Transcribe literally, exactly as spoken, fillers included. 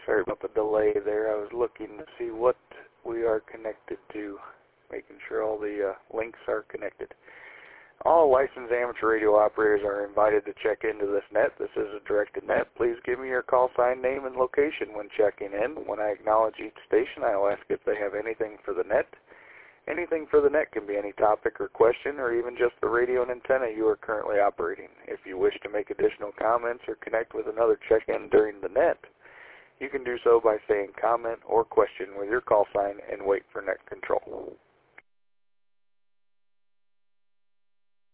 Sorry about the delay there. I was looking to see what we are connected to, making sure all the uh, links are connected. All licensed amateur radio operators are invited to check into this net. This is a directed net. Please give me your call sign, name, and location when checking in. When I acknowledge each station, I will ask if they have anything for the net. Anything for the net can be any topic or question, or even just the radio and antenna you are currently operating. If you wish to make additional comments or connect with another check-in during the net, you can do so by saying comment or question with your call sign and wait for net control.